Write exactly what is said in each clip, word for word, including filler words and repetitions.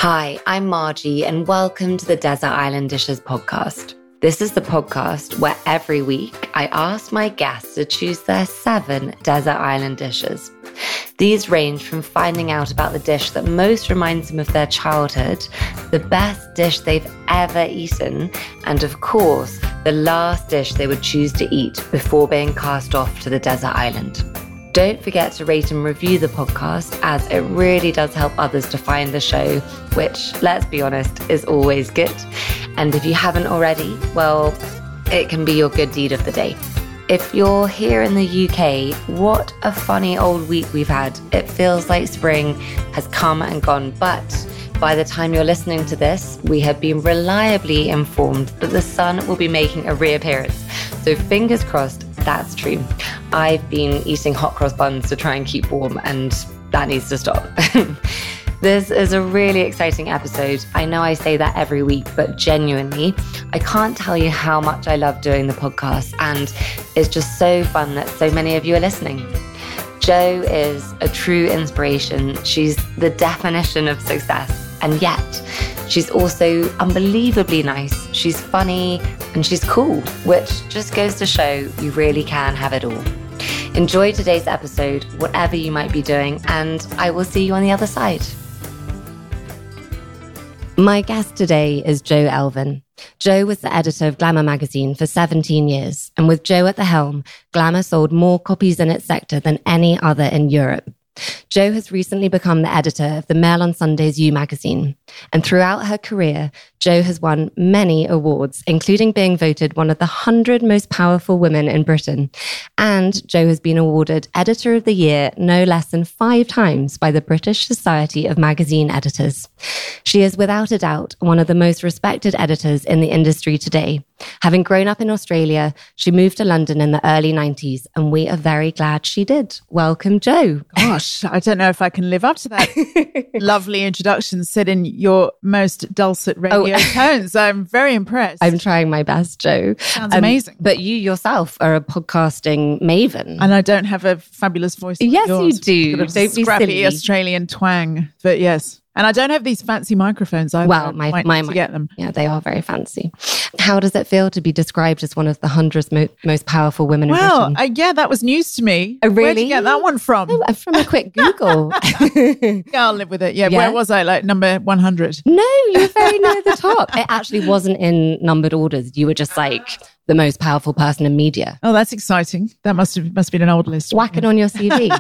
Hi, I'm Margie, and welcome to the Desert Island Dishes podcast. This is the podcast where every week I ask my guests to choose their seven desert island dishes. These range from finding out about the dish that most reminds them of their childhood, the best dish they've ever eaten, and of course, the last dish they would choose to eat before being cast off to the desert island. Don't forget to rate and review the podcast, as it really does help others to find the show, which, let's be honest, is always good. And if you haven't already, well, it can be your good deed of the day. If you're here in the U K, what a funny old week we've had. It feels like spring has come and gone, but by the time you're listening to this, we have been reliably informed that the sun will be making a reappearance. So fingers crossed, that's true. I've been eating hot cross buns to try and keep warm, and that needs to stop. This is a really exciting episode. I know I say that every week, but genuinely, I can't tell you how much I love doing the podcast, and it's just so fun that so many of you are listening. Jo is a true inspiration. She's the definition of success, and yet she's also unbelievably nice. She's funny and she's cool, which just goes to show you really can have it all. Enjoy today's episode, whatever you might be doing, and I will see you on the other side. My guest today is Jo Elvin. Jo was the editor of Glamour magazine for seventeen years, and with Jo at the helm, Glamour sold more copies in its sector than any other in Europe. Jo has recently become the editor of the Mail on Sunday's You magazine, and throughout her career, Jo has won many awards, including being voted one of the one hundred most powerful women in Britain. And Jo has been awarded Editor of the Year no less than five times by the British Society of Magazine Editors. She is without a doubt one of the most respected editors in the industry today. Having grown up in Australia, she moved to London in the early nineties, and we are very glad she did. Welcome, Jo. Gosh, I don't know if I can live up to that lovely introduction said in your most dulcet radio oh. tones. I'm very impressed. I'm trying my best, Jo. Sounds um, amazing. But you yourself are a podcasting maven. And I don't have a fabulous voice like yes, yours. you do. Sort of don't scrappy be silly. Australian twang, but yes. And I don't have these fancy microphones either. Well, my, my, to get them. Yeah, they are very fancy. How does it feel to be described as one of the hundred mo- most powerful women in well, Britain? Well, uh, yeah, that was news to me. Oh, really? Where'd you get that one from? Oh, from a quick Google. Yeah, I'll live with it. Yeah, yeah, where was I? Like number one hundred? No, you were very near the top. It actually wasn't in numbered orders. You were just like the most powerful person in media. Oh, that's exciting. That must have must have been an old list. Whack it on your C V.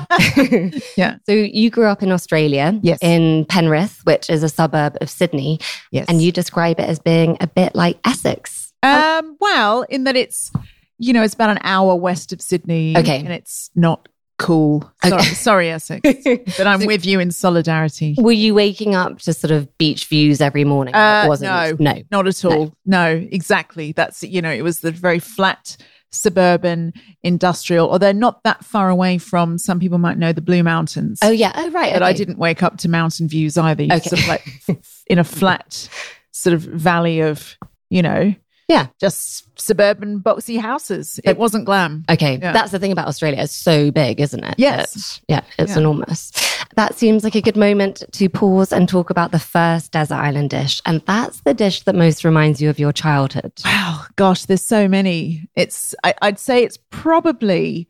Yeah. So you grew up in Australia, yes, in Penrith, which is a suburb of Sydney. Yes. And you describe it as being a bit like Essex. Um, well, in that it's, you know, it's about an hour west of Sydney. Okay. And it's not cool. Sorry, okay. sorry Essex. But I'm so, with you in solidarity. Were you waking up to sort of beach views every morning? Uh, it wasn't? No, no, not at all. No. no, exactly. That's, you know, it was the very flat, suburban, industrial, although not that far away from, some people might know, the Blue Mountains. Oh, yeah. Oh, right. But okay. I didn't wake up to mountain views either. You okay. Sort of like in a flat sort of valley of, you know, yeah, just suburban boxy houses. It wasn't glam. Okay. Yeah. That's the thing about Australia. It's so big, isn't it? Yes. It's, yeah, it's yeah. enormous. That seems like a good moment to pause and talk about the first desert island dish. And that's the dish that most reminds you of your childhood. Wow. Gosh, there's so many. It's, I, I'd say it's probably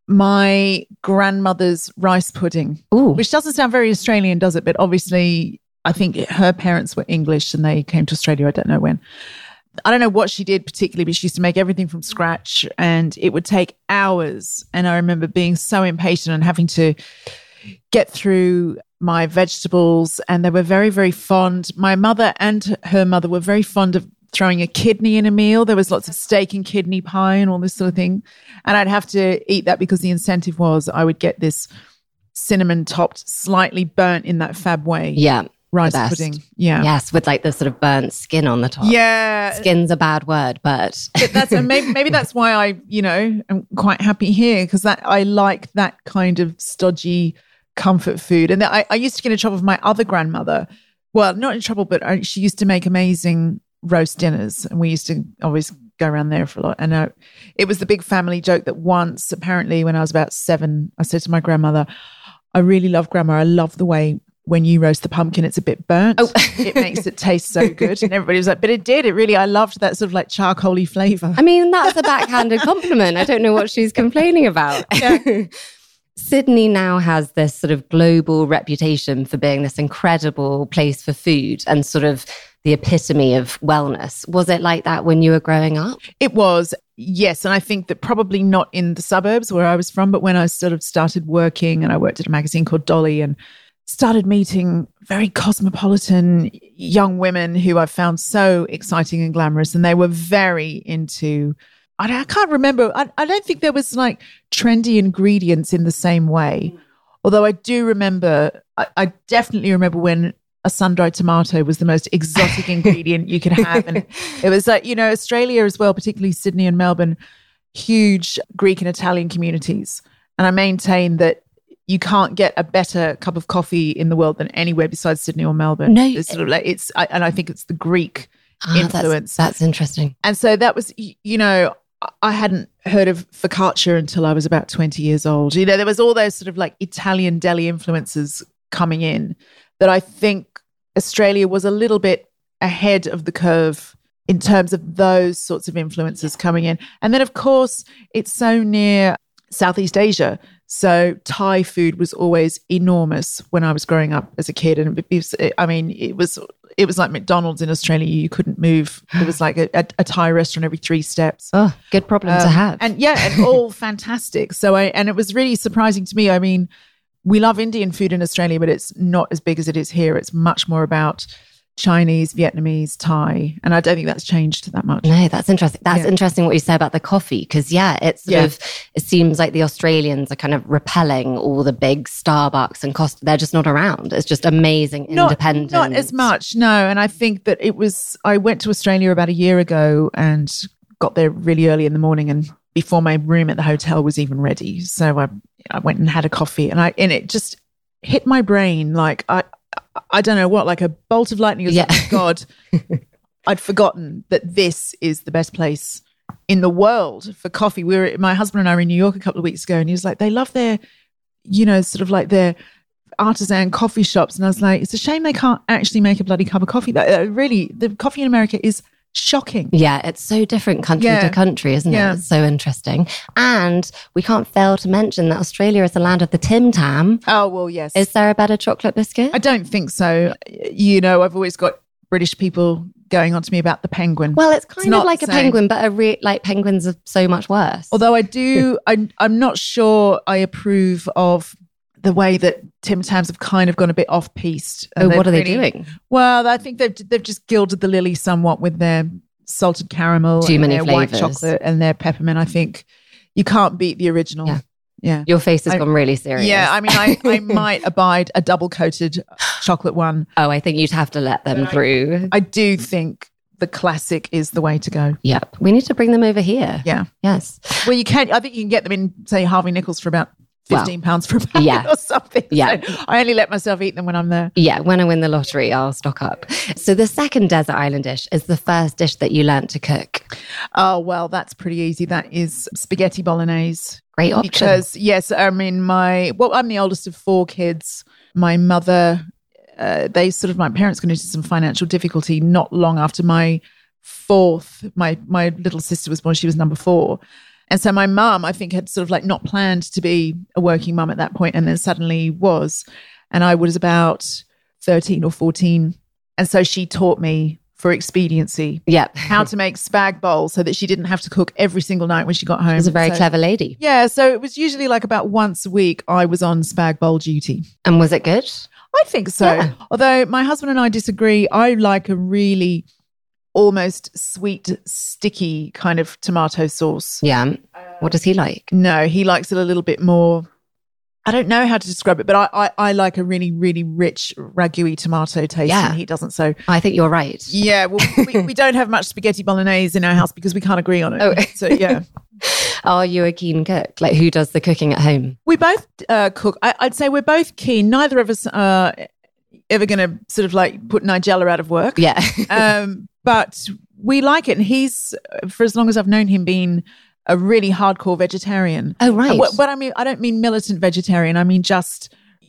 my grandmother's rice pudding. Ooh. Which doesn't sound very Australian, does it? But obviously, I think her parents were English and they came to Australia. I don't know when. I don't know what she did particularly, but she used to make everything from scratch and it would take hours. And I remember being so impatient and having to get through my vegetables. And they were very, very fond. My mother and her mother were very fond of throwing a kidney in a meal. There was lots of steak and kidney pie and all this sort of thing. And I'd have to eat that because the incentive was I would get this cinnamon topped, slightly burnt in that fab way. Yeah. Rice pudding. Yeah. Yes, with like the sort of burnt skin on the top. Yeah. Skin's a bad word, but, but that's maybe, maybe that's why I, you know, am quite happy here because that I like that kind of stodgy comfort food. And I, I used to get in trouble with my other grandmother. Well, not in trouble, but I, she used to make amazing roast dinners and we used to always go around there for a lot. And uh, it was the big family joke that once, apparently when I was about seven, I said to my grandmother, I really love grandma. I love the way when you roast the pumpkin, it's a bit burnt. Oh. It makes it taste so good. And everybody was like, but it did. It really, I loved that sort of like charcoaly flavour. I mean, that's a backhanded compliment. I don't know what she's complaining about. Yeah. Sydney now has this sort of global reputation for being this incredible place for food and sort of the epitome of wellness. Was it like that when you were growing up? It was, yes. And I think that probably not in the suburbs where I was from, but when I sort of started working and I worked at a magazine called Dolly and started meeting very cosmopolitan young women who I found so exciting and glamorous. And they were very into, I, I can't remember, I, I don't think there was like trendy ingredients in the same way. Although I do remember, I, I definitely remember when a sun-dried tomato was the most exotic ingredient you could have. And it was like, you know, Australia as well, particularly Sydney and Melbourne, huge Greek and Italian communities. And I maintain that you can't get a better cup of coffee in the world than anywhere besides Sydney or Melbourne. No. It's sort of like, it's, I, and I think it's the Greek ah, influence. That's, that's interesting. And so that was, you know, I hadn't heard of focaccia until I was about twenty years old. You know, there was all those sort of like Italian deli influences coming in that I think Australia was a little bit ahead of the curve in terms of those sorts of influences coming in. And then, of course, it's so near Southeast Asia. So Thai food was always enormous when I was growing up as a kid. And it was, I mean, it was it was like McDonald's in Australia. You couldn't move. It was like a, a, a Thai restaurant every three steps. Oh, good problem um, to have. And yeah, and all fantastic. So I, and it was really surprising to me. I mean, we love Indian food in Australia, but it's not as big as it is here. It's much more about Chinese, Vietnamese, Thai. And I don't think that's changed that much. No, that's interesting. That's Yeah. interesting what you say about the coffee. Because, yeah, it's sort Yeah. of, it seems like the Australians are kind of repelling all the big Starbucks and Costa. They're just not around. It's just amazing, Not, independent. not as much, no. And I think that it was, I went to Australia about a year ago and got there really early in the morning and before my room at the hotel was even ready. So I, I went and had a coffee and I, and it just hit my brain like, I, I don't know what, like a bolt of lightning. It was Yeah. like, God, I'd forgotten that this is the best place in the world for coffee. We were, my husband and I were in New York a couple of weeks ago and he was like, they love their, you know, sort of like their artisan coffee shops. And I was like, it's a shame they can't actually make a bloody cup of coffee. That uh, really, the coffee in America is shocking. Yeah, it's so different country Yeah. to country, isn't Yeah. it? It's so interesting. And we can't fail to mention that Australia is the land of the Tim Tam. Oh, well, yes. Is there a better chocolate biscuit? I don't think so. You know, I've always got British people going on to me about the penguin. Well, it's kind not of like the a same. penguin, but a re- like penguins are so much worse. Although I do, I, I'm not sure I approve of the way that Tim Tams have kind of gone a bit off-piste. oh, They've what are they really- doing? Well, I think they've they've just gilded the lily somewhat with their salted caramel, Too and many their white flavours. chocolate, and their peppermint. I think you can't beat the original. Yeah. Yeah. Your face has I- gone really serious. Yeah, I mean, I, I might abide a double coated chocolate one. oh, I think you'd have to let them through. I do think the classic is the way to go. Yep. We need to bring them over here. Yeah. Yes. Well, you can. I think you can get them in, say, Harvey Nichols for about fifteen pounds for a packet yeah. or something. Yeah. So I only let myself eat them when I'm there. Yeah, when I win the lottery, I'll stock up. So the second desert island dish is the first dish that you learnt to cook. Oh, well, that's pretty easy. That is spaghetti bolognese. Great option. Because, yes, I mean, my, well, I'm the oldest of four kids. My mother, uh, they sort of, my parents got into some financial difficulty not long after my fourth, my, my little sister was born. She was number four. And so my mum, I think, had sort of like not planned to be a working mum at that point, and then suddenly was. And I was about thirteen or fourteen. And so she taught me, for expediency, Yep. how to make spag bowls so that she didn't have to cook every single night when she got home. She's a very So- clever lady. Yeah, so it was usually like about once a week I was on spag bowl duty. And was it good? I think so. Yeah. Although my husband and I disagree. I like a really almost sweet, sticky kind of tomato sauce. Yeah. What does he like? No, he likes it a little bit more. I don't know how to describe it, but I I, I like a really, really rich ragu-y tomato taste, Yeah. and he doesn't. So I think you're right. yeah, well, we, we don't have much spaghetti bolognese in our house because we can't agree on it. Oh. So yeah. Are you a keen cook? Like, who does the cooking at home? We both uh, cook. I, I'd say we're both keen. Neither of us are ever going to sort of like put Nigella out of work. Yeah. Um, but we like it. And he's, for as long as I've known him, been a really hardcore vegetarian. Oh, right. But, but I mean, I don't mean militant vegetarian. I mean just,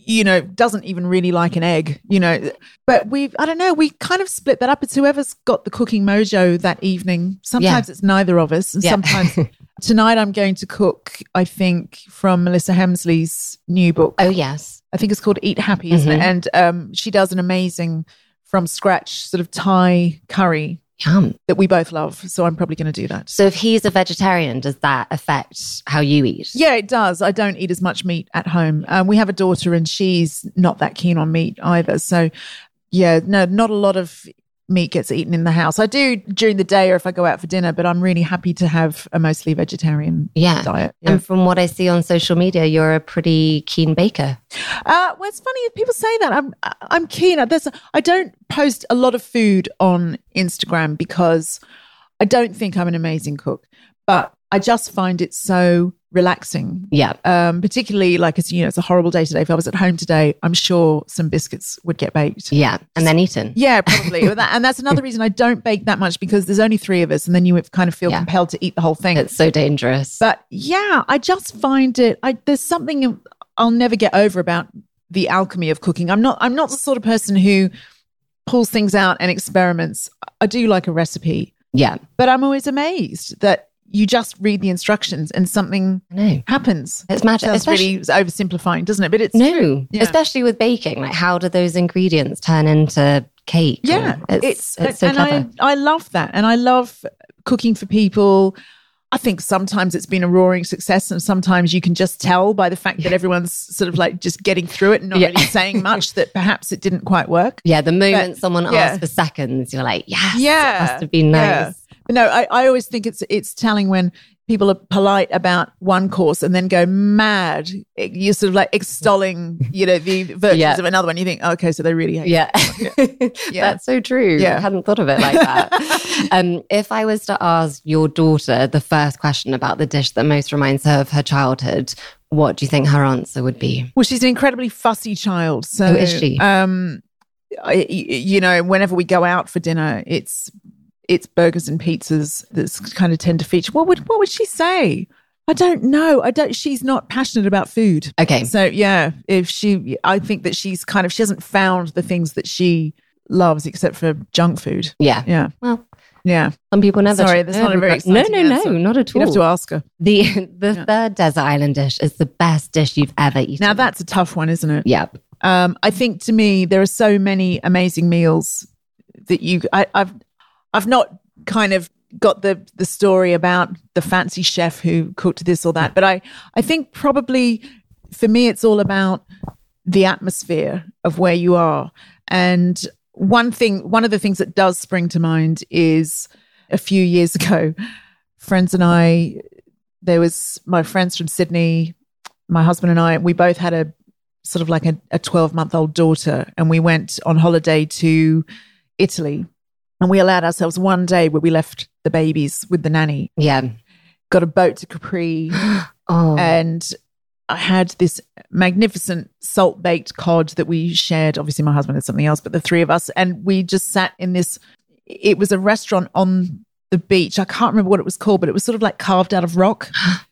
you know, doesn't even really like an egg, you know. But we, I don't know, we kind of split that up. It's whoever's got the cooking mojo that evening. Sometimes yeah. it's neither of us. And yeah. sometimes tonight I'm going to cook, I think, from Melissa Hemsley's new book. Oh, yes. I think it's called Eat Happy, isn't mm-hmm. it? And um, she does an amazing from scratch sort of Thai curry. Yum. That we both love. So I'm probably going to do that. So if he's a vegetarian, does that affect how you eat? Yeah, it does. I don't eat as much meat at home. Um, we have a daughter and she's not that keen on meat either. So yeah, no, not a lot of meat gets eaten in the house. I do during the day or if I go out for dinner, but I'm really happy to have a mostly vegetarian yeah. diet. Yeah. And from what I see on social media, you're a pretty keen baker. Uh, well, it's funny people say that. I'm I'm keen. There's, I don't post a lot of food on Instagram because I don't think I'm an amazing cook, but I just find it so relaxing. Yeah. Um, particularly like it's, you know, it's a horrible day today. If I was at home today, I'm sure some biscuits would get baked. Yeah. And then eaten. Yeah, probably. And that's another reason I don't bake that much because there's only three of us and then you kind of feel yeah. compelled to eat the whole thing. It's so dangerous. But yeah, I just find it, I, there's something I'll never get over about the alchemy of cooking. I'm not, I'm not the sort of person who pulls things out and experiments. I do like a recipe. Yeah. But I'm always amazed that you just read the instructions and something happens. It's magic. That's really oversimplifying, doesn't it? But it's no, true. Yeah. Especially with baking. Like, how do those ingredients turn into cake? Yeah, it's it's, it's so and clever. I, I love that, and I love cooking for people. I think sometimes it's been a roaring success, and sometimes you can just tell by the fact that everyone's sort of like just getting through it and not yeah. really saying much that perhaps it didn't quite work. Yeah, the moment but, someone yeah. asks for seconds, you're like, yes, yeah, it must have been nice. Yeah. No, I, I always think it's it's telling when people are polite about one course and then go mad. You're sort of like extolling, you know, the virtues yeah. of another one. You think, oh, okay, so they really hate yeah. yeah. yeah. That's so true. Yeah. I hadn't thought of it like that. um, if I was to ask your daughter the first question about the dish that most reminds her of her childhood, what do you think her answer would be? Well, she's an incredibly fussy child. So, oh, is she? Um, I, you know, whenever we go out for dinner, it's it's burgers and pizzas that's kind of tend to feature. What would what would she say? I don't know. I don't. She's not passionate about food. Okay. So yeah, if she, I think that she's kind of she hasn't found the things that she loves except for junk food. Yeah. Yeah. Well. Yeah. Some people never. Sorry, that's not a very no, no, no, answer. Not at all. You'd have to ask her. The the yeah. third desert island dish is the best dish you've ever eaten. Now that's a tough one, isn't it? Yep. Um, I think to me there are so many amazing meals that you. I, I've I've not kind of got the the story about the fancy chef who cooked this or that, but I I think probably for me it's all about the atmosphere of where you are. And one thing, one of the things that does spring to mind is a few years ago, friends and I, there was my friends from Sydney, my husband and I, we both had a sort of like a twelve month old daughter, and we went on holiday to Italy. And we allowed ourselves one day where we left the babies with the nanny. Yeah. Got a boat to Capri. oh. And I had this magnificent salt-baked cod that we shared. Obviously, my husband had something else, but the three of us. And we just sat in this, it was a restaurant on the beach. I can't remember what it was called, but it was sort of like carved out of rock.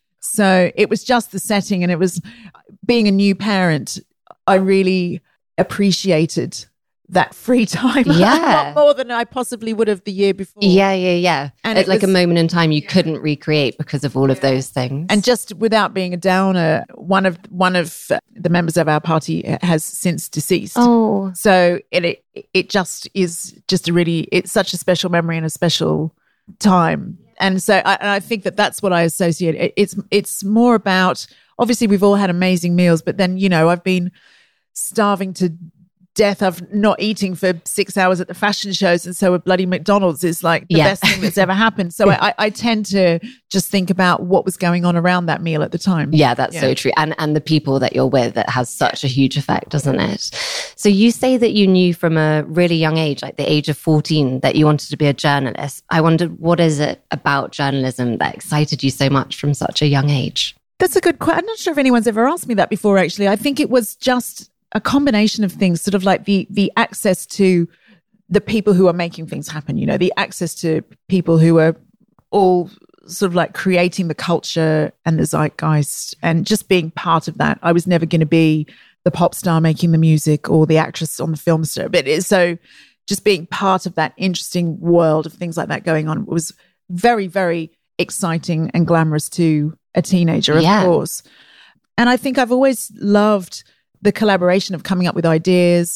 So it was just the setting. And it was, being a new parent, I really appreciated that free time yeah. a lot more than I possibly would have the year before. Yeah, yeah, yeah. And it's it like was, a moment in time you yeah. couldn't recreate because of all of those things. And just without being a downer, one of one of the members of our party has since deceased. Oh, so it it, it just is just a really it's such a special memory and a special time. And so I, and I think that that's what I associate. It, it's it's more about, obviously we've all had amazing meals, but then you know I've been starving to death of not eating for six hours at the fashion shows, and so a bloody McDonald's is like the yeah. best thing that's ever happened. So I, I tend to just think about what was going on around that meal at the time. Yeah, that's yeah. so true. And and the people that you're with, that has such a huge effect, doesn't it? So you say that you knew from a really young age, like the age of fourteen, that you wanted to be a journalist. I wondered, what is it about journalism that excited you so much from such a young age? That's a good question. I'm not sure if anyone's ever asked me that before, actually. I think it was just a combination of things, sort of like the the access to the people who are making things happen, you know, the access to people who are all sort of like creating the culture and the zeitgeist and just being part of that. I was never going to be the pop star making the music or the actress on the film star. But it's so just being part of that interesting world of things like that going on was very, very exciting and glamorous to a teenager, of yeah. course. And I think I've always loved the collaboration of coming up with ideas.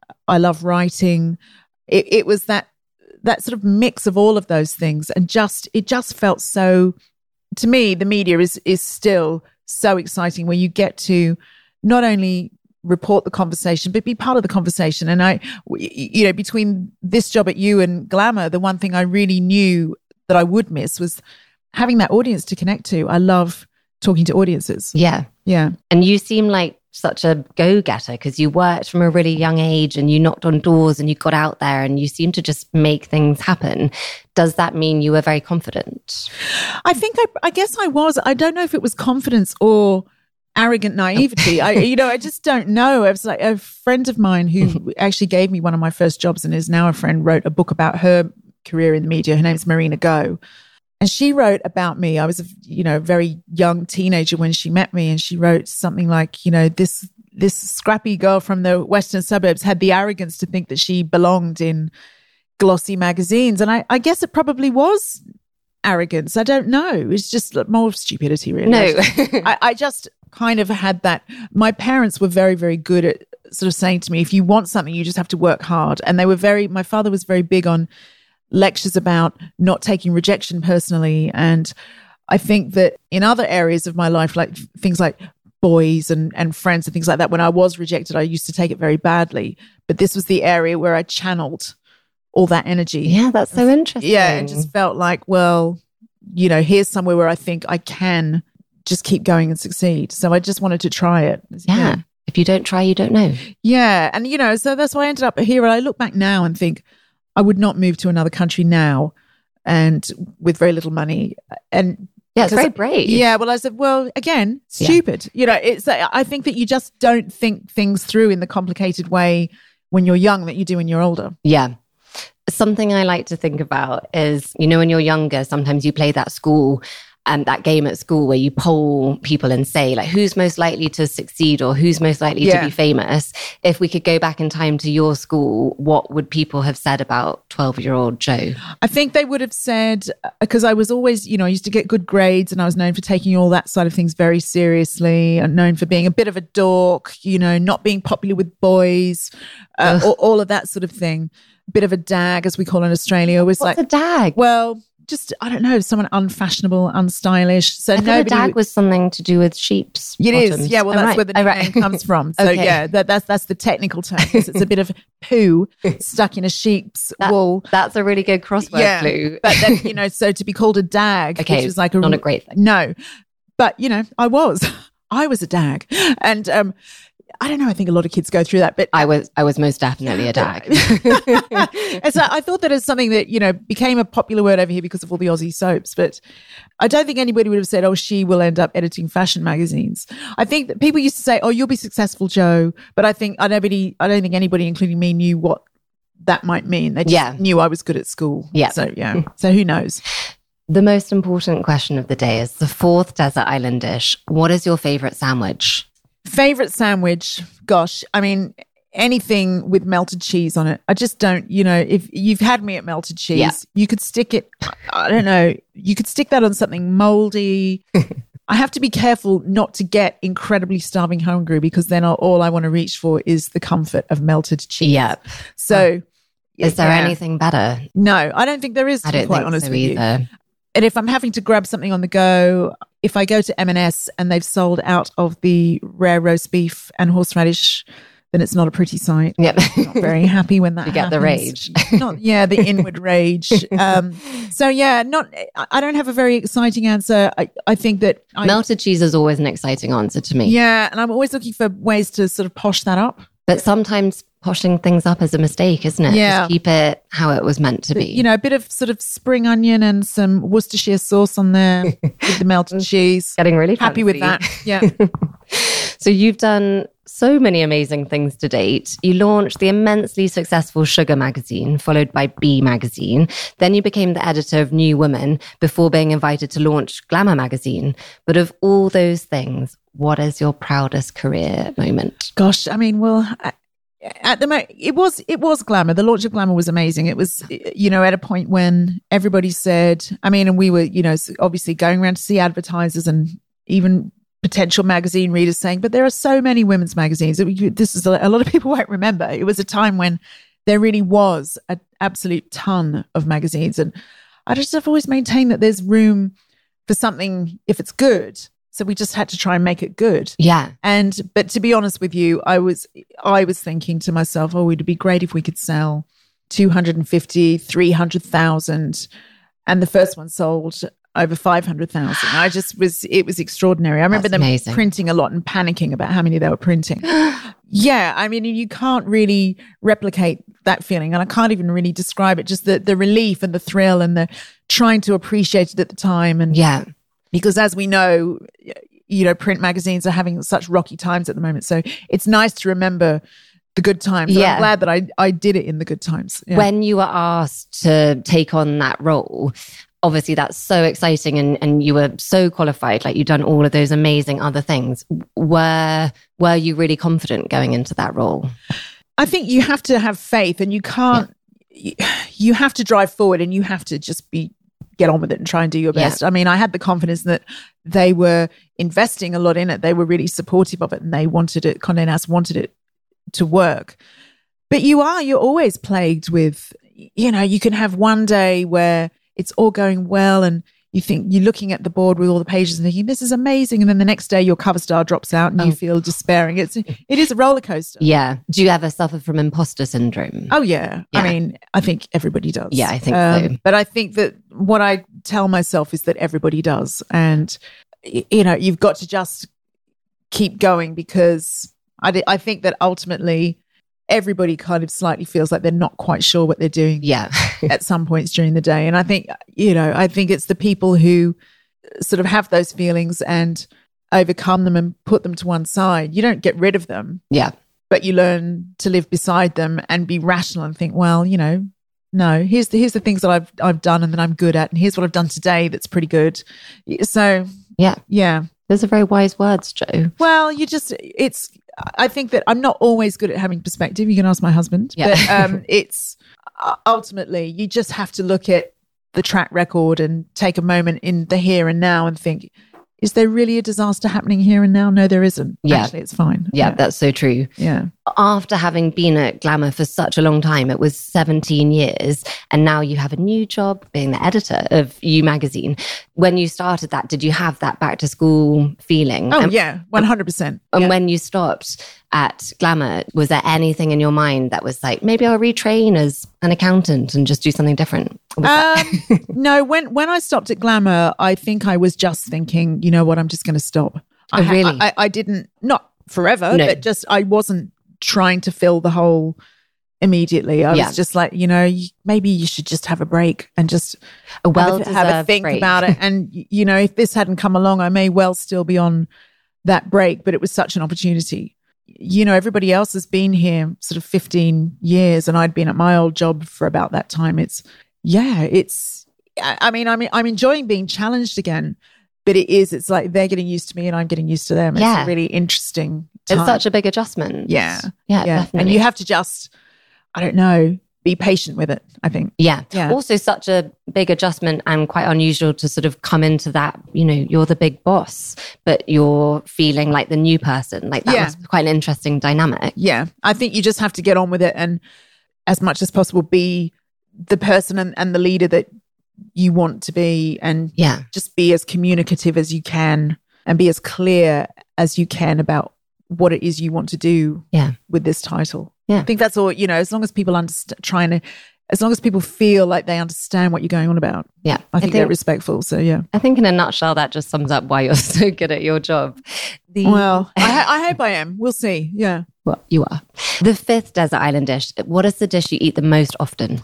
I love writing. It, it was that that sort of mix of all of those things, and just it just felt so. To me, the media is is still so exciting, where you get to not only report the conversation, but be part of the conversation. And I, you know, between this job at You and Glamour, the one thing I really knew that I would miss was having that audience to connect to. I love talking to audiences. Yeah. Yeah. And you seem like such a go-getter because you worked from a really young age and you knocked on doors and you got out there and you seem to just make things happen. Does that mean you were very confident? I think I, I guess I was. I don't know if it was confidence or arrogant naivety. I, you know, I just don't know. I was like a friend of mine who actually gave me one of my first jobs and is now a friend, wrote a book about her career in the media. Her name's Marina Go. And she wrote about me. I was a, you know, very young teenager when she met me, and she wrote something like, you know, this this scrappy girl from the western suburbs had the arrogance to think that she belonged in glossy magazines. And I, I guess it probably was arrogance. I don't know. It's just more stupidity, really. No. I, I just kind of had that. My parents were very, very good at sort of saying to me, if you want something, you just have to work hard. And they were very, my father was very big on lectures about not taking rejection personally. And I think that in other areas of my life, like things like boys and, and friends and things like that, when I was rejected, I used to take it very badly. But this was the area where I channeled all that energy. Yeah, that's so interesting. Yeah, and just felt like, well, you know, here's somewhere where I think I can just keep going and succeed. So I just wanted to try it. Yeah. yeah. If you don't try, you don't know. Yeah. And, you know, so that's why I ended up here. And I look back now and think, I would not move to another country now and with very little money. And yeah, it's very brave. Yeah. Well, I said, well, again, stupid. Yeah. You know, it's, I think that you just don't think things through in the complicated way when you're young that you do when you're older. Yeah. Something I like to think about is, you know, when you're younger, sometimes you play that school and that game at school where you poll people and say, like, who's most likely to succeed or who's most likely yeah. to be famous. If we could go back in time to your school, what would people have said about twelve-year-old Jo? I think they would have said, because I was always, you know, I used to get good grades and I was known for taking all that side of things very seriously and known for being a bit of a dork, you know, not being popular with boys, uh, all, all of that sort of thing. Bit of a dag, as we call it in Australia. Was What's like a dag? Well, just, I don't know, someone unfashionable, unstylish. So I nobody. A dag was something to do with sheep's It bottoms. is, yeah. Well, oh, that's right. where the oh, nickname right. comes from. So okay. yeah, that, that's that's the technical term. It's a bit of poo stuck in a sheep's that, wool. That's a really good crossword yeah. clue. But then, you know, so to be called a dag, okay, which was like a not a great thing. No, but you know, I was, I was a dag, and um. I don't know. I think a lot of kids go through that, but I was, I was most definitely a dag. And so I thought that as something that, you know, became a popular word over here because of all the Aussie soaps. But I don't think anybody would have said, oh, she will end up editing fashion magazines. I think that people used to say, oh, you'll be successful, Jo. But I think I nobody, I don't think anybody, including me, knew what that might mean. They just yeah. knew I was good at school. Yeah. So yeah. So who knows? The most important question of the day is the fourth desert island dish. What is your favorite sandwich? Favorite sandwich, gosh, I mean, anything with melted cheese on it. I just don't, you know, if you've had me at melted cheese, yeah. you could stick it, I don't know, you could stick that on something moldy. I have to be careful not to get incredibly starving hungry because then all I want to reach for is the comfort of melted cheese. Yep. So, is there yeah. anything better? No, I don't think there is, to I don't be quite think honest so with either. you. And if I'm having to grab something on the go, if I go to M and S and they've sold out of the rare roast beef and horseradish, then it's not a pretty sight. Yep. I'm not very happy when that you get happens. the rage. Not, yeah, the inward rage. Um, so yeah, not. I don't have a very exciting answer. I, I think that I, melted cheese is always an exciting answer to me. Yeah, and I'm always looking for ways to sort of posh that up. But sometimes poshing things up is a mistake, isn't it? Yeah. Just keep it how it was meant to be. You know, a bit of sort of spring onion and some Worcestershire sauce on there with the melted cheese. Getting really happy fancy. with that. Yeah. So you've done so many amazing things to date. You launched the immensely successful Sugar magazine, followed by Bee magazine. Then you became the editor of New Woman before being invited to launch Glamour magazine. But of all those things, what is your proudest career moment? Gosh, I mean, well, at the moment, it was it was Glamour. The launch of Glamour was amazing. It was, you know, at a point when everybody said, I mean, and we were, you know, obviously going around to see advertisers and even potential magazine readers saying, but there are so many women's magazines. It, this is a, a lot of people won't remember. It was a time when there really was an absolute ton of magazines. And I just have always maintained that there's room for something if it's good. So we just had to try and make it good. Yeah. And, but to be honest with you, I was, I was thinking to myself, oh, it'd be great if we could sell two hundred fifty, three hundred thousand. And the first one sold over five hundred thousand. I just was, it was extraordinary. I remember That's them amazing. printing a lot and panicking about how many they were printing. Yeah. I mean, you can't really replicate that feeling. And I can't even really describe it. Just the, the relief and the thrill and the trying to appreciate it at the time. And yeah. Because as we know, you know, print magazines are having such rocky times at the moment. So it's nice to remember the good times. Yeah. I'm glad that I, I did it in the good times. Yeah. When you were asked to take on that role, obviously that's so exciting and, and you were so qualified, like you've done all of those amazing other things. Were, were you really confident going into that role? I think you have to have faith and you can't, yeah. you have to drive forward and you have to just be, get on with it and try and do your best. Yeah. I mean, I had the confidence that they were investing a lot in it. They were really supportive of it and they wanted it, Condé Nast wanted it to work. But you are, you're always plagued with, you know, you can have one day where it's all going well and you think you're looking at the board with all the pages and thinking, this is amazing. And then the next day your cover star drops out and oh. you feel despairing. It's, it is a roller coaster. Yeah. Do you ever suffer from imposter syndrome? Oh yeah. yeah. I mean, I think everybody does. Yeah, I think um, so. But I think that what I tell myself is that everybody does. And, you know, you've got to just keep going because I, I think that ultimately everybody kind of slightly feels like they're not quite sure what they're doing yeah. at some points during the day. And I think, you know, I think it's the people who sort of have those feelings and overcome them and put them to one side. You don't get rid of them. Yeah. But you learn to live beside them and be rational and think, well, you know, no, here's the, here's the things that I've, I've done and that I'm good at. And here's what I've done today that's pretty good. So, yeah. Yeah. Those are very wise words, Jo. Well, you just, it's, I think that I'm not always good at having perspective. You can ask my husband. Yeah. But um, it's ultimately, you just have to look at the track record and take a moment in the here and now and think, is there really a disaster happening here and now? No, there isn't. Yeah. Actually, it's fine. Yeah, yeah, that's so true. Yeah. After having been at Glamour for such a long time, it was seventeen years, and now you have a new job being the editor of You Magazine. When you started that, did you have that back to school feeling? Oh, and, yeah, one hundred percent. And yeah. when you stopped at Glamour, was there anything in your mind that was like, maybe I'll retrain as an accountant and just do something different? Um, no, when, when I stopped at Glamour, I think I was just thinking, you know what, I'm just going to stop. Oh, I, really? I, I didn't, not forever, no. but just, I wasn't trying to fill the hole immediately. I yeah. was just like, you know, you, maybe you should just have a break and just a well have, a, have a think break. about it. And, you know, if this hadn't come along, I may well still be on that break, but it was such an opportunity. You know, everybody else has been here sort of fifteen years and I'd been at my old job for about that time. It's, yeah, it's, I mean, I'm, I'm enjoying being challenged again, but it is, it's like they're getting used to me and I'm getting used to them. It's yeah. a really interesting time. It's such a big adjustment. Yeah. Yeah, yeah. definitely. And you have to just, I don't know, be patient with it, I think. Yeah. yeah. Also such a big adjustment and quite unusual to sort of come into that, you know, you're the big boss, but you're feeling like the new person. Like that yeah. was quite an interesting dynamic. Yeah. I think you just have to get on with it and as much as possible be the person and, and the leader that you want to be and yeah. just be as communicative as you can and be as clear as you can about what it is you want to do yeah. with this title. Yeah. I think that's all, you know, as long as people understand, trying to, as long as people feel like they understand what you're going on about. Yeah. I think, I think they're respectful. So, yeah. I think in a nutshell, that just sums up why you're so good at your job. The- well, I, I hope I am. We'll see. Yeah. Well, you are. The fifth desert island dish. What is the dish you eat the most often?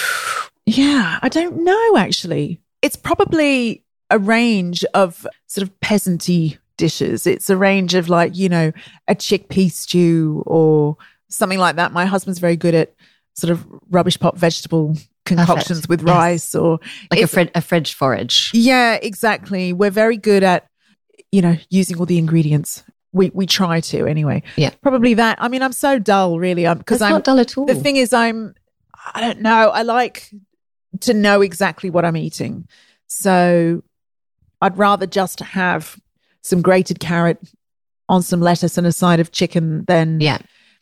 Yeah, I don't know, actually. It's probably a range of sort of peasanty dishes. It's a range of like, you know, a chickpea stew or something like that. My husband's very good at sort of rubbish pot vegetable concoctions Perfect. with yes. rice or like a, frid- a fridge forage. Yeah, exactly. We're very good at, you know, using all the ingredients. We we try to anyway. Yeah. Probably that. I mean, I'm so dull, really. Because I'm not dull at all. The thing is, I'm, I don't know. I like to know exactly what I'm eating. So I'd rather just have some grated carrot on some lettuce and a side of chicken than yeah.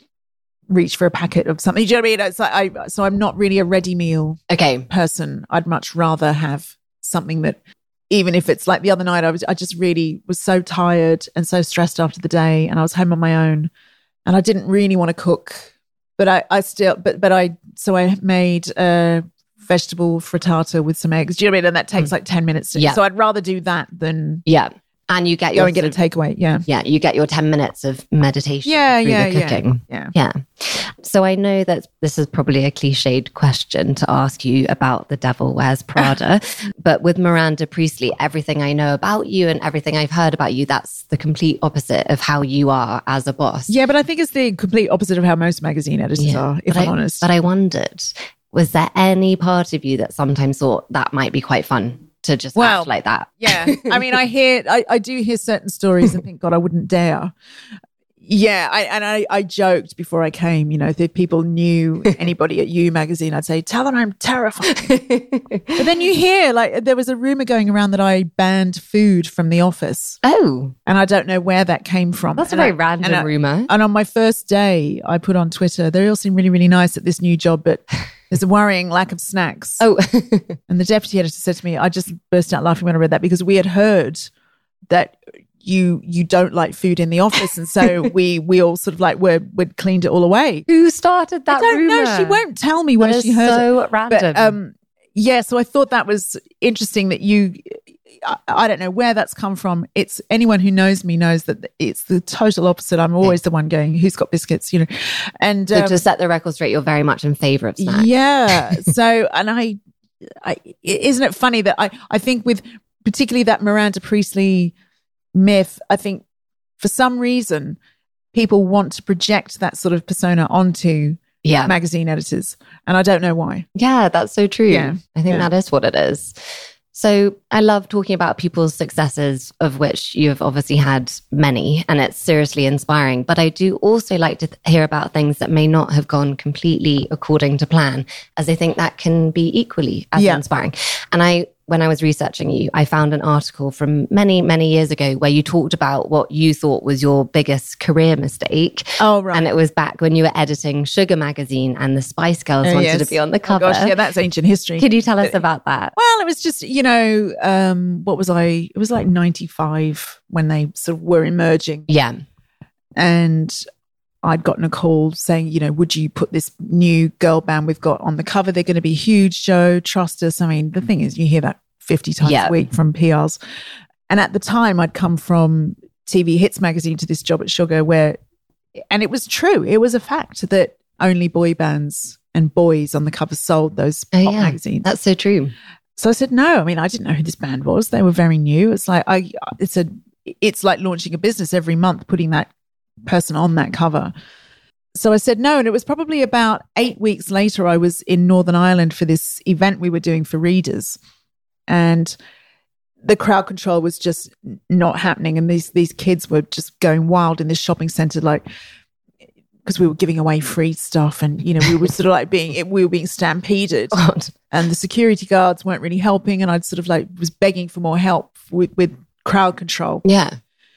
reach for a packet of something. Do you know what I mean? It's like I, so I'm not really a ready meal okay. person. I'd much rather have something that, even if it's like the other night, I was, I just really was so tired and so stressed after the day, and I was home on my own, and I didn't really want to cook, but I, I still, but, but I, so I made a vegetable frittata with some eggs. Do you know what I mean? And that takes mm. like ten minutes. To, yeah. So I'd rather do that than yeah. And you get go your and get a takeaway. Yeah. Yeah. You get your ten minutes of meditation. Yeah. through Yeah. the cooking. Yeah. Yeah. So I know that this is probably a cliched question to ask you about The Devil Wears Prada, but with Miranda Priestly, everything I know about you and everything I've heard about you, that's the complete opposite of how you are as a boss. Yeah. But I think it's the complete opposite of how most magazine editors yeah. are, if but I'm I, honest. But I wondered, was there any part of you that sometimes thought that might be quite fun to just well, act like that? Yeah. I mean, I hear, I, I do hear certain stories and think, God, I wouldn't dare. Yeah. I, and I, I joked before I came, you know, if people knew anybody at You Magazine, I'd say, tell them I'm terrified. But then you hear, like, there was a rumor going around that I banned food from the office. Oh. And I don't know where that came from. That's and a very I, random and rumor. I, and on my first day, I put on Twitter, they all seem really, really nice at this new job, but there's a worrying lack of snacks. Oh. And the deputy editor said to me, I just burst out laughing when I read that, because we had heard that you you don't like food in the office, and so we we all sort of like were we'd cleaned it all away. Who started that I don't rumor? know. She won't tell me where that she is heard so it. random. But, um, yeah, so I thought that was interesting that you. I, I don't know where that's come from. It's anyone who knows me knows that it's the total opposite. I'm always the one going, "Who's got biscuits?" You know, and so um, to set the record straight, you're very much in favour of snacks. Yeah. So, and I, I, isn't it funny that I, I think with particularly that Miranda Priestly myth, I think for some reason people want to project that sort of persona onto yeah. magazine editors, and I don't know why. Yeah, that's so true. Yeah. I think yeah. that is what it is. So I love talking about people's successes, of which you've obviously had many, and it's seriously inspiring. But I do also like to th- hear about things that may not have gone completely according to plan, as I think that can be equally as yeah. inspiring. And I, when I was researching you, I found an article from many, many years ago where you talked about what you thought was your biggest career mistake. Oh, right. And it was back when you were editing Sugar magazine and the Spice Girls oh, wanted yes. to be on the cover. Oh, gosh, yeah, that's ancient history. Could you tell us about that? Well, it was just, you know, um, what was I? It was like ninety-five when they sort of were emerging. Yeah. And I'd gotten a call saying, you know, would you put this new girl band we've got on the cover? They're going to be huge, Joe. Trust us. I mean, the thing is, you hear that fifty times yeah. a week from P Rs. And at the time, I'd come from T V Hits magazine to this job at Sugar where, and it was true. It was a fact that only boy bands and boys on the cover sold those oh, pop yeah. magazines. That's so true. So I said, no. I mean, I didn't know who this band was. They were very new. It's like, I, it's a, it's like launching a business every month, putting that person on that cover. So I said no, and it was probably about eight weeks later I was in Northern Ireland for this event we were doing for readers, and the crowd control was just not happening, and these these kids were just going wild in this shopping centre, like, because we were giving away free stuff, and you know we were sort of like being we were being stampeded, God. And the security guards weren't really helping, and I'd sort of like was begging for more help with, with crowd control. Yeah.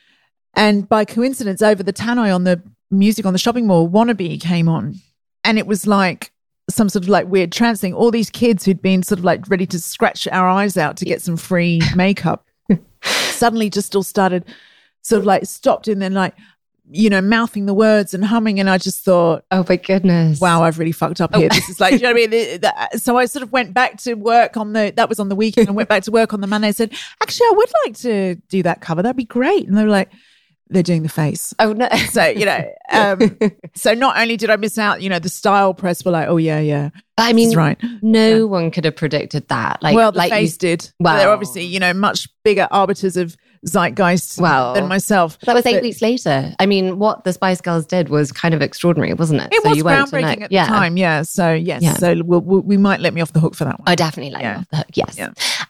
And by coincidence, over the tannoy on the music on the shopping mall, Wannabe came on, and it was like some sort of like weird trance thing. All these kids who'd been sort of like ready to scratch our eyes out to get some free makeup suddenly just all started sort of like stopped and then like, you know, mouthing the words and humming. And I just thought, oh my goodness, wow, I've really fucked up here. Oh. This is like, you know what I mean? The, the, so I sort of went back to work on the, that was on the weekend, and went back to work on the Monday and said, actually, I would like to do that cover. That'd be great. And they were like, they're doing the face. Oh, no. So, you know, um, so not only did I miss out, you know, the style press were like, oh, yeah, yeah. I mean, right. no yeah. one could have predicted that. Like, well, the like face you, did. Wow. They're obviously, you know, much bigger arbiters of zeitgeist wow. than myself. That was eight but, weeks later. I mean, what the Spice Girls did was kind of extraordinary, wasn't it? It so was you groundbreaking at yeah. the time, yeah. So, yes. Yeah. So we'll, we'll, we might let me off the hook for that one. I definitely like yeah. the hook, yes. Yeah.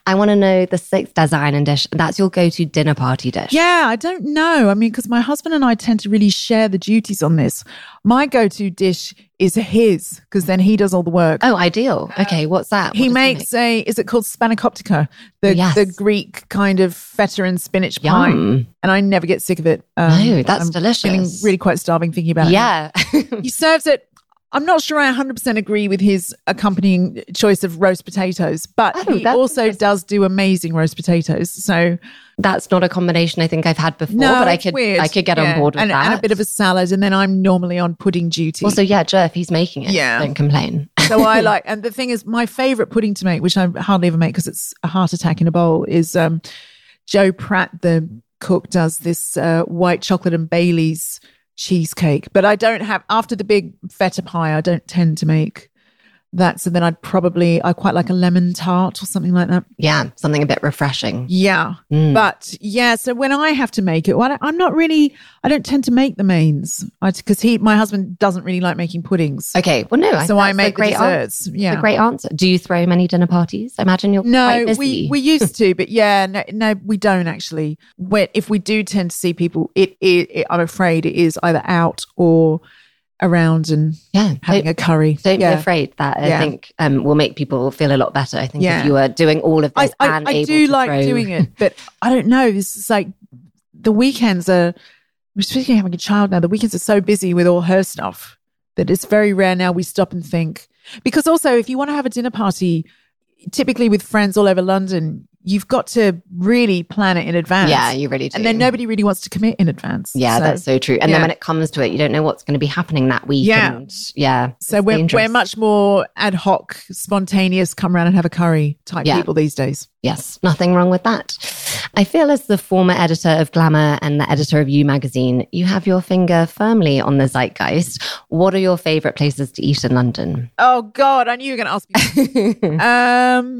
I want to know the sixth desert island dish. That's your go-to dinner party dish. Yeah, I don't know. I mean, because my husband and I tend to really share the duties on this. My go-to dish is his, because then he does all the work. Oh, ideal. Okay, what's that? What he does makes he make? a, is it called spanakoptica? The, Yes. the Greek kind of feta and spinach Yum. pie. And I never get sick of it. Um, No, that's I'm delicious. feeling really quite starving thinking about Yeah. it. He serves it. I'm not sure I one hundred percent agree with his accompanying choice of roast potatoes, but Oh, he that's also interesting. does do amazing roast potatoes. So That's not a combination I think I've had before, no, but I it's could weird. I could get Yeah. on board with and, that. and a bit of a salad, and then I'm normally on pudding duty. Also, yeah, Joe, if he's making it, Yeah. don't complain. So I like, and the thing is, my favorite pudding to make, which I hardly ever make because it's a heart attack in a bowl, is um, Joe Pratt, the cook, does this uh, white chocolate and Bailey's cheesecake. But I don't have, after the big feta pie, I don't tend to make that. So then I'd probably, I quite like a lemon tart or something like that. Yeah, something a bit refreshing. Yeah. Mm. But yeah, so when I have to make it, well, I- I'm not really, I don't tend to make the mains because he, my husband doesn't really like making puddings. Okay, well, no, I, So I that's make a great the an- desserts. Yeah. A great answer. Do you throw many dinner parties? I imagine you're No, quite busy. we we used to, but yeah, no, no we don't actually. When, if we do tend to see people, it, it, it I'm afraid it is either out or around and yeah, having don't, a curry. don't yeah. be afraid. That I Yeah. think um, will make people feel a lot better. I think Yeah. if you were doing all of I this I, and I able do to like throw... doing it, but I don't know. This is like the weekends are. Especially having a child now, the weekends are so busy with all her stuff that it's very rare now we stop and think. Because also, if you want to have a dinner party, typically with friends all over London, you've got to really plan it in advance. Yeah, you really do. And then nobody really wants to commit in advance. Yeah, So- that's so true. And yeah. then when it comes to it, you don't know what's going to be happening that week. Yeah. And yeah. So it's we're dangerous. we're much more ad hoc, spontaneous, come around and have a curry type Yeah. people these days. Yes, nothing wrong with that. I feel as the former editor of Glamour and the editor of You magazine, you have your finger firmly on the zeitgeist. What are your favourite places to eat in London? Oh God, I knew you were going to ask me. um,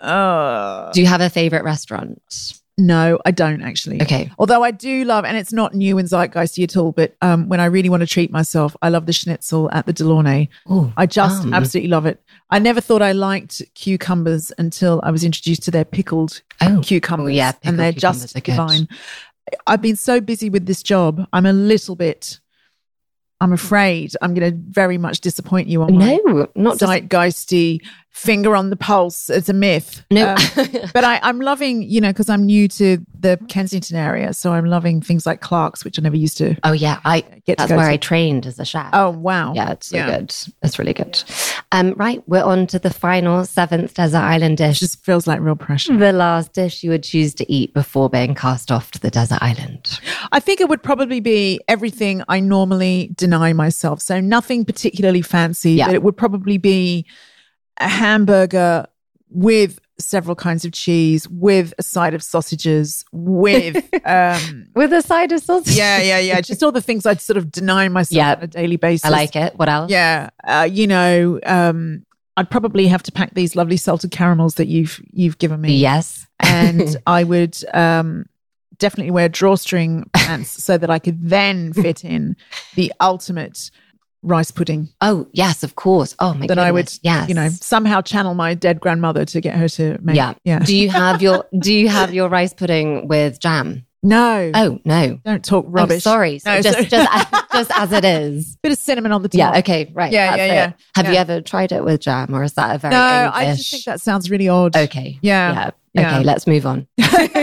uh, Do you have a favourite restaurant? no, I don't actually. Okay. Although I do love, and it's not new and zeitgeisty at all, but um, when I really want to treat myself, I love the schnitzel at the Delaunay. Ooh, I just um, absolutely love it. I never thought I liked cucumbers until I was introduced to their pickled Oh, cucumbers. oh, yeah, and pickled they're cucumbers just are good. divine. I've been so busy with this job. I'm a little bit, I'm afraid I'm going to very much disappoint you on my No, not just... zeitgeisty finger on the pulse. It's a myth. No. Um, but I, I'm loving, you know, because I'm new to the Kensington area. So I'm loving things like Clark's, which I never used to Oh, yeah. I get to That's go where to. I trained as a chef. Oh, wow. Yeah, it's so Yeah. good. It's really good. Um, right, we're on to the final seventh desert island It dish. just feels like real pressure. The last dish you would choose to eat before being cast off to the desert island. I think it would probably be everything I normally deny myself. So nothing particularly fancy, Yeah. but it would probably be a hamburger with several kinds of cheese, with a side of sausages, with um With a side of sausage. yeah, yeah, yeah. Just all the things I'd sort of deny myself Yeah. on a daily basis. I like it. What else? Yeah. Uh, you know, um I'd probably have to pack these lovely salted caramels that you've you've given me. Yes. And I would um definitely wear drawstring pants so that I could then fit in the ultimate rice pudding. Oh, yes, of course. Oh, my That goodness. I would, yes. you know, somehow channel my dead grandmother to get her to make. Yeah. Yeah. Do you have your Do you have your rice pudding with jam? No. Oh, no. Don't talk Oh, rubbish. sorry. So No, just, sorry. just, as, just as it is. Bit of cinnamon on the top. Yeah. Okay. Right. Yeah, that's yeah, it. yeah. Have you Yeah. ever tried it with jam, or is that a very No, English? I just think that sounds really odd. Okay. Yeah. Yeah. Yeah. Okay, let's move on.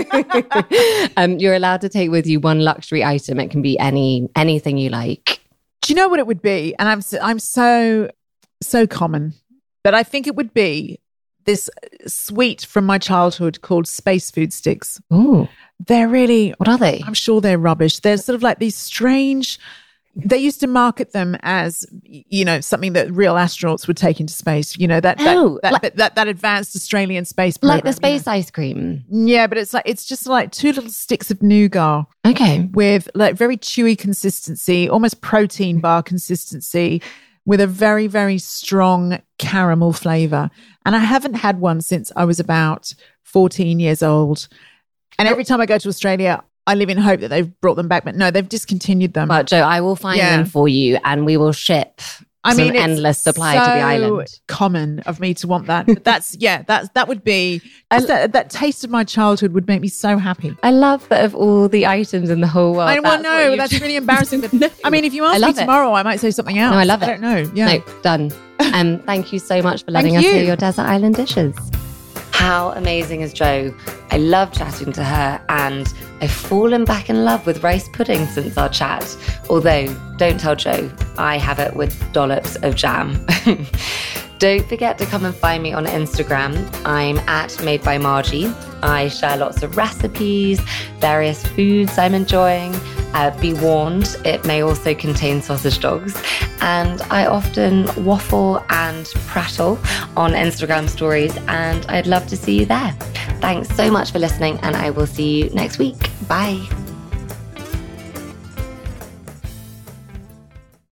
um, you're allowed to take with you one luxury item. It can be any anything you like. Do you know what it would be? And I'm so, I'm so so common, but I think it would be this sweet from my childhood called space food sticks. Ooh, They're really, what are they? I'm sure they're rubbish. They're sort of like these strange. They used to market them as, you know, something that real astronauts would take into space. You know, that that Oh, that, like- that, that, that advanced Australian space program. Like the you space know. ice cream. Yeah, but it's like it's just like two little sticks of nougat Okay. with like very chewy consistency, almost protein bar consistency, with a very, very strong caramel flavor. And I haven't had one since I was about fourteen years old. And every time I go to Australia, I live in hope that they've brought them back. But no, they've discontinued them. Well, Joe, I will find Yeah. them for you and we will ship I mean, an it's endless supply so to the island. Common of me to want that. But that's, yeah, that's, that would be, I, that, that taste of my childhood would make me so happy. I love that of all the items in the whole world. I well, no, that's really embarrassing. No. I mean, if you ask me tomorrow, it. I might say something else. No, I love it. I don't know. Yeah. No, done. Um, thank you so much for letting us hear your desert island dishes. How amazing is Jo? I love chatting to her, and I've fallen back in love with rice pudding since our chat. Although, don't tell Jo, I have it with dollops of jam. Don't forget to come and find me on Instagram. I'm at Made by Margie. I share lots of recipes, various foods I'm enjoying. Uh, be warned, it may also contain sausage dogs. And I often waffle and prattle on Instagram stories, and I'd love to see you there. Thanks so much for listening, and I will see you next week. Bye.